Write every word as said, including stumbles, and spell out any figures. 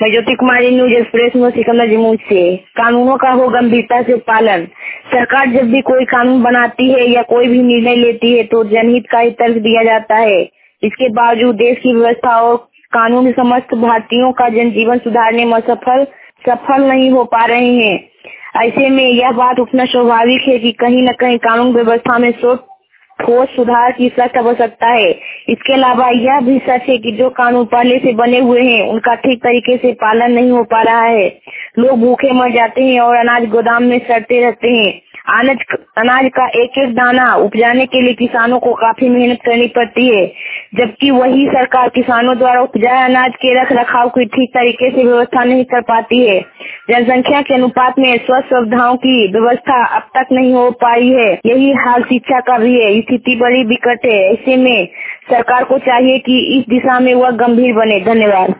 मैं ज्योति कुमारी, news express में सिकंदर जमुई से। कानूनों का हो गंभीरता से पालन। सरकार जब भी कोई कानून बनाती है या कोई भी निर्णय लेती है तो जनहित का ही तर्क दिया जाता है। इसके बावजूद देश की व्यवस्था और कानून समस्त भारतीयों का जनजीवन सुधारने में सफल सफल नहीं हो पा रहे हैं। ऐसे में यह बात उठना स्वाभाविक है कि कहीं न कहीं कानून व्यवस्था में सोच ठोस सुधार की सख्त आवश्यकता है। इसके अलावा यह भी सच है कि जो कानून पहले से बने हुए हैं उनका ठीक तरीके से पालन नहीं हो पा रहा है। लोग भूखे मर जाते हैं और अनाज गोदाम में सड़ते रहते हैं। अनाज अनाज का एक एक दाना उपजाने के लिए किसानों को काफी मेहनत करनी पड़ती है, जबकि वही सरकार किसानों द्वारा उपजाए अनाज के रख रखाव की ठीक तरीके से व्यवस्था नहीं कर पाती है। जनसंख्या के अनुपात में स्वास्थ्य सुविधाओं की व्यवस्था अब तक नहीं हो पाई है। यही हाल शिक्षा का भी है। स्थिति बड़ी विकट है। ऐसे में सरकार को चाहिए कि इस दिशा में वह गंभीर बने। धन्यवाद।